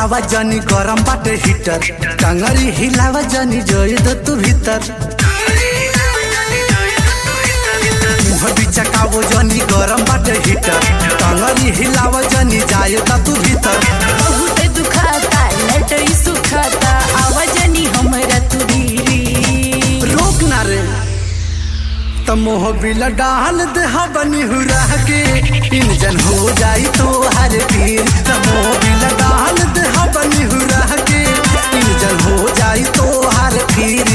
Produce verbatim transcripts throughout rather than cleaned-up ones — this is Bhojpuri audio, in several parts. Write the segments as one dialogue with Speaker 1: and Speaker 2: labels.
Speaker 1: छावा जानी गरम बाटे हीटर टंगरी हिलावा जानी जोई दो तू भीतर मुँह बिचकावो जानी गरम बाटे हीटर टंगरी हिलावा जानी जाए दा तू भीतर
Speaker 2: बहुत दुखाता लटई सुखाता आवाजनी हमरा तू धीरी
Speaker 1: रोक ना रे तमोह बिल डाल दे बनी हुरा के इंजन हो जाई तो हर पीर तमोह बिल डाल दे बनी हुरा के इंजन हो जाई तो हर पीर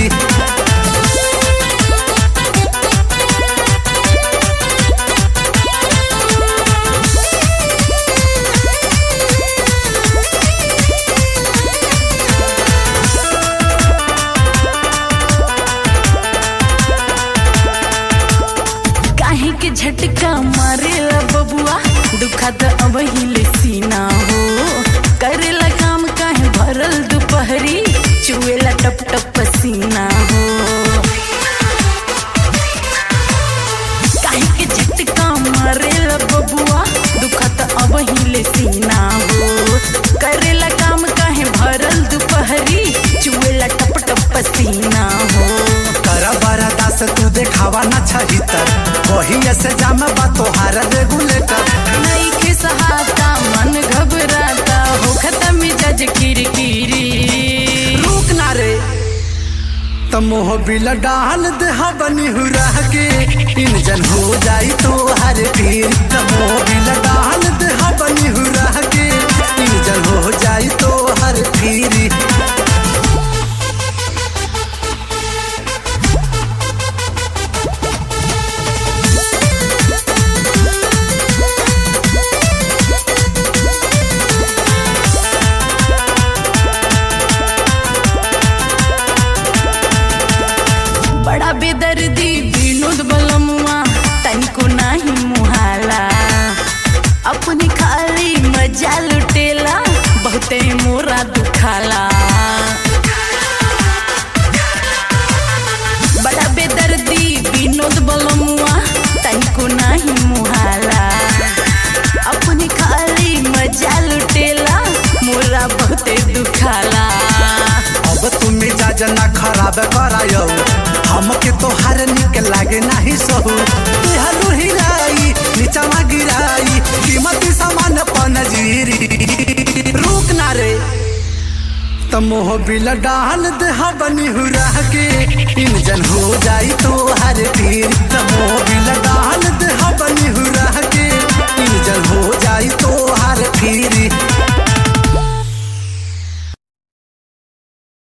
Speaker 2: के झटका मारेला बबुआ दुखत अब हिले सीना हो करेला काम काहे भरल दोपहरी चुएला टप टप पसीना हो काहे के झटका मारेला बबुआ दुखत अब हिले सीना हो करेला काम काहे भरल दोपहरी चुएला टप टप पसीना हो
Speaker 1: करा बरा दास तू देखावा ना छहितर वही ऐसे जाम बा तोहार रेगुलेटर
Speaker 2: नहीं के सहाता मन घबराता हो खत्म मिजाज किरकिरी
Speaker 1: रुक ना रे तमोह बिल डाल दे बनी हुरा के इंजन हो जाई तो हर पीर तमोह बिल डाल दे बनी हुरा के इंजन हो जाई तो हर पीर
Speaker 2: बड़ा बेदर्दी विनोद बलमुआ तनिको नाही मुहाला अपनी खाली मजा लुटेला बहुते मोरा दुखाला बड़ा बेदर्दी विनोद बलमुआ तनिको नाही मुहाला अपनी खाली मजा लुटेला मोरा बहुते दुखाला
Speaker 1: अब तुम मिजाज ना खराब करायो हमके तोहार निक लागे नहीं सहू तुहलू हिलाई नीचवा गिराई कीमती सामान पनजीरी रुक ना रे तमोह बिल डाल दे बनी हुरा के इंजन हो जाई तो